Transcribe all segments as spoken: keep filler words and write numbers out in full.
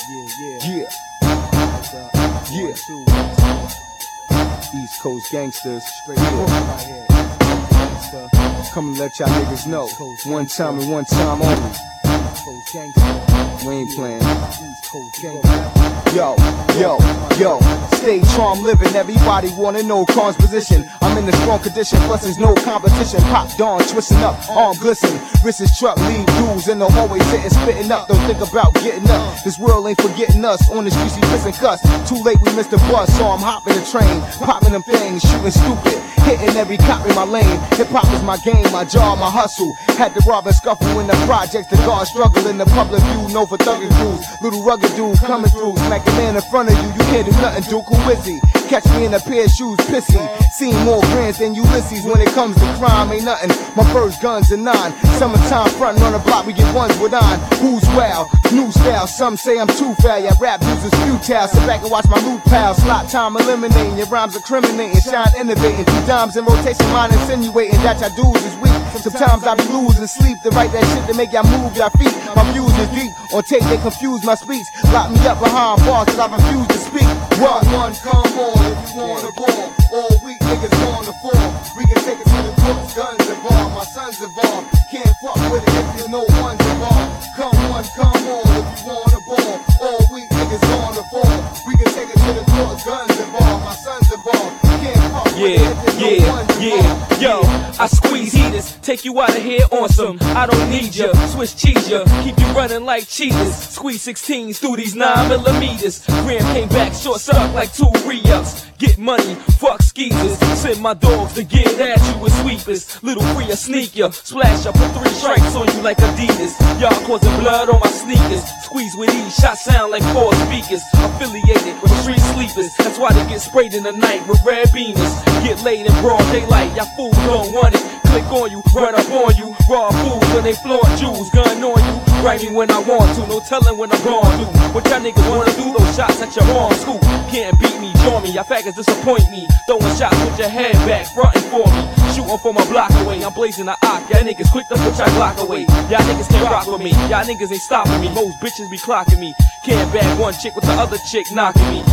Yeah, yeah, yeah. East Coast gangsters, straight yeah. Right here. Come and let y'all niggas know, one time and one time only. We ain't playing. Yo, yo, yo, stay charm living, everybody wanna know Karn's position. I'm in a strong condition, plus there's no competition. Pop Dawn, twisting up, arm glisten. Wrist is truck, leave dudes in the hallway sitting, spitting up. Don't think about getting up. This world ain't forgetting us. On the streets, we missing cuss. Too late, we missed the bus, so I'm hopping the train, popping them things, shooting stupid, hitting every cop in my lane. Hip hop is my game, my job, my hustle. Had to rob and scuffle in the projects. The guard struggle in the public view. No for thugging crews. Little rugged dude coming through, smacking man in front of you. You can't do nothing, Duke. Who is he? Catch me in a pair of shoes, pissy. Seen more grands than Ulysses. When it comes to crime, ain't nothing. My first guns are nine. Summertime frontin' on the block, we get ones with on. Who's wow? New style. Some say I'm too foul. Yeah, rap dudes is futile. Sit back and watch my loot pal. Slot time eliminating. Your rhymes incriminating. Shine innovating. Two dimes in rotation, mine insinuating that y'all dudes is weak. Sometimes I be losing sleep to write that shit to make y'all move y'all feet. My views is deep. On tape they confuse my speech. Lock me up behind bars cause I refuse to speak. One, one, come on if you wanna ball. All weak niggas on the floor. We can take it to the courts, guns involved. My sons involved. Can't fuck with it if you know one's involved. Come on, come on if you wanna ball. All weak niggas on the floor. We can take it to the courts, guns involved. My sons involved. Can't fuck with yeah, it if you yeah, know one's yeah, involved. Yo, I squeeze heaters, take you out of here on some. I don't need ya, Swiss cheese ya, keep you running like cheaters. Squeeze sixteens through these nine millimeters. Graham came back short suck like two re-ups. Get money, fuck skeezers. Send my dogs to get at you with sweepers. Little free, I sneak ya, splash ya, put three strikes on you like Adidas. Y'all causing blood on my sneakers. Squeeze with ease, shots sound like four speakers. Affiliated with street sleepers. That's why they get sprayed in the night with red beamers. Get laid in broad daylight, y'all fools don't want it. Click on you, run up on you. Raw fools when they flaunt jewels, gun on you. Write me when I want to, no telling when I'm gone through. What y'all niggas wanna do? Those shots at your wrong school. Can't beat me, join me, y'all faggots disappoint me. Throwing shots with your head back, frontin' for me. Shooting from a block away, I'm blazing the ock. Y'all niggas quick to put y'all Glock away. Y'all niggas can't rock with me, y'all niggas ain't stopping me. Most bitches be clocking me. Can't bag one chick with the other chick knocking me.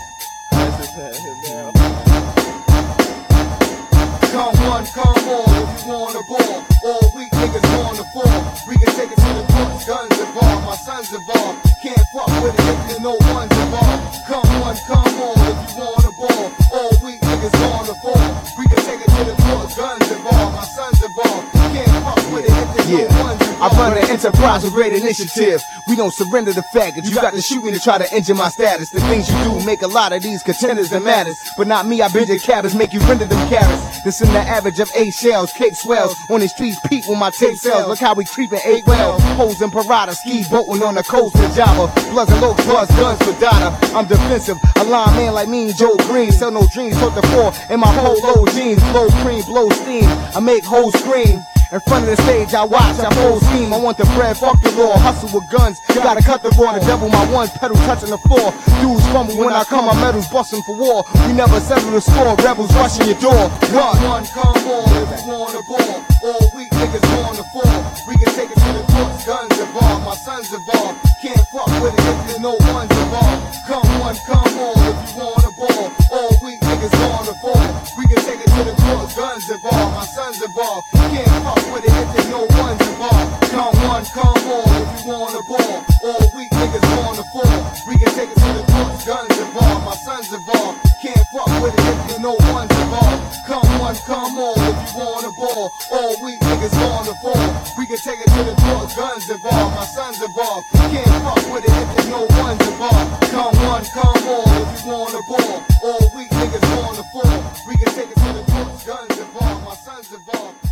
Come one, come all if you wanna ball. All weak niggas on the floor. We can take it to the courts, guns involved. My sons involved. Can't fuck with it if there's no one's involved. Come one, come all if you wanna ball. All weak niggas on the floor. We can take it to the courts, guns involved. My sons involved. Can't fuck with it if there's yeah. no one's involved. I run an enterprise with great initiative. We don't surrender the faggots. You got to shoot me to try to injure my status. The things you do make a lot of these contenders that matters. But not me, I bend your cabbages, make you render them carrots. This in the average of eight shells, cake swells. On the streets, peep when my tape sells. Look how we creepin' eight well. Hoes and parada, ski boating on the coast of Java. Bloods and low plus guns for Dada. I'm defensive, a line man like me and Joe Green. Sell no dreams, tote the floor in my polo jeans. Blow cream, blow steam, I make hoes scream. In front of the stage, I watch, I full scheme. I want the bread, fuck the law. Hustle with guns, gotta cut the raw. To double my ones, pedal touching the floor. Dudes fumble when I come, my medals busting for war. We never settle the score, rebels rushing your door. One, one, come on if you wanna ball. All weak niggas on the floor. We can take it to the courts, guns involved. My sons involved. Can't fuck with it if there's no one's involved. Come one, come on if you wanna ball. All weak niggas on the floor. We can take it to the courts, guns involved. My sons involved. Can't fuck with it if there's no one's involved. Come one, come all if you wanna ball. All weak niggas on the floor. We can take it to the courts, guns involved. My sons involved. Can't fuck with it if there's no one's involved. Come one, come all if you wanna ball. All weak niggas on the floor. We can take it to the courts, guns involved. My sons involved. Can't fuck with it if there's no one's involved. Come one, come all if you wanna ball. All weak niggas on the floor. We can take it to the courts, guns involved. My sons involved.